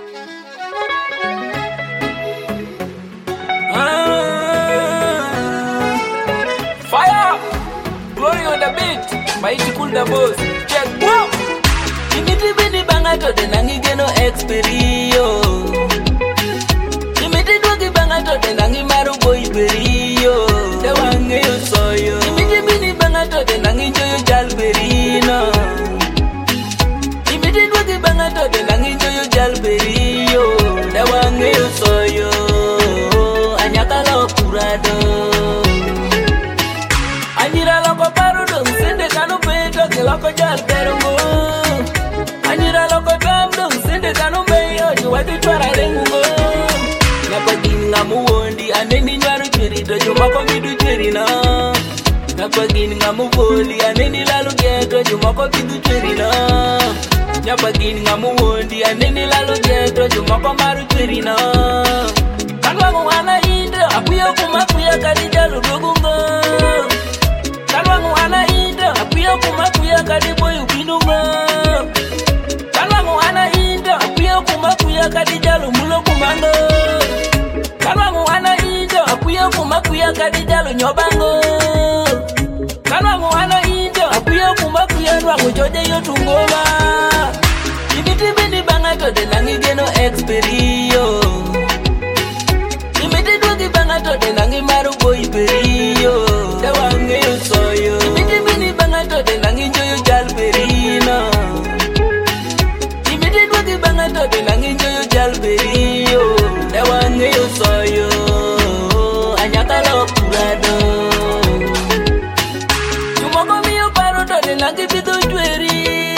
Fire! Glory on the beat. Mighty cool the boss. Check. Whoa! Imiti bini banga to de nangi geno experio. Imiti dwagi banga to de nangi maru boy perio. De wange yo soyo. Imiti bini banga to de nangi joyo jalberino. Imiti dwagi banga to de nangi joyo jalberio. De wange yo soyo. Anyaka lo kurado. Anyira loko paru dong sende kanu peto ke loko jal terungo. Anyira loko tam dong sende kanu meyo juwaju chwara rengungo. Ngapa gini ngamu wondi aneni nyaru chweri to jumako bidu chweri na. Ngapa gini ngamu wondi aneni lalu geto jumako bidu chweri na. Ngapa gini ngamu wondi aneni lalu geto jumako maru chweri na. Kalwangu wana indra apuyo kumakuya kadijalu dogungo. Kalwangu ana inda apuya kumakuya kadiboyu binunga. Kalwangu ana inda apuya kumakuya kadijalo mulo kumango. Kalwangu ana inda apuya kumakuya kadijalo nyobango. Kalwangu ana inda apuya kumakuya rwangu jode yotungola. Imiti bini banga to de nangi geno experio. Imiti dwagi banga to de nangi maru boy perio. De wange yo soyo. Imiti bini banga to de nangi joyo jalberino. Imiti dwagi banga to de nangi joyo jalberio. De wange yo soyo. Anyaka lo kurado. Jumoko miyo paro to de nangi bidu chweri.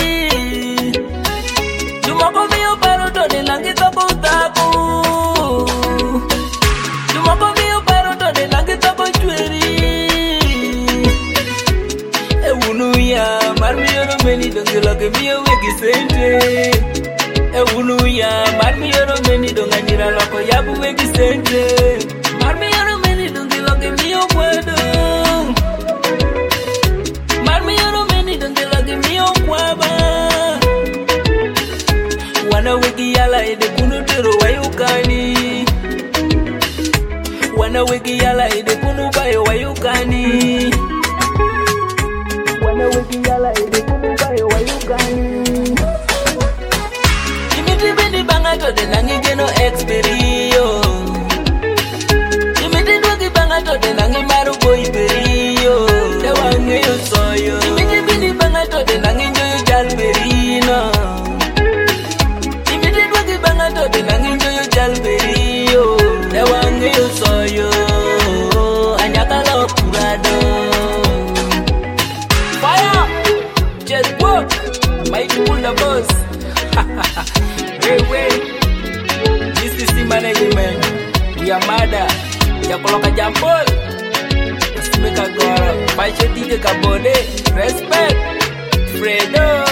Jumoko miyo paro to de nangi toko taku. Jumoko miyo paro to de nangi toko chweri. Ewunuya marmiyoro meni dongelo ke miyo wegi sente. Ewunuya marmiyoro meni donganyira loko yabu wegi sente. Marmiyoro meni dongelo ke miyo kwado. Marmiyoro meni dongelo ke miyo kwaba. Wana wegi yala ede kunu tero wayukani. Wana wegi yala ede kunu bayo wayukani. Wana wegi yala ede kunu bayo wayukani. Imiti bini banga to de nangi geno experio. Imiti dwagi banga to de nangi maru boy perio. De wange yo soyo. Imiti bini banga to de nangi joyo jalberino. Imiti dwagi banga to de nangi joyo jalberio. De wange yo soyo. Anyaka lo kurado. Fire! Just work! Mighty pull the boss. Hey. This is the management. We are mother. Yakoloka jampol. Simeka goro. Bache tite kabode. Respect. Fredo.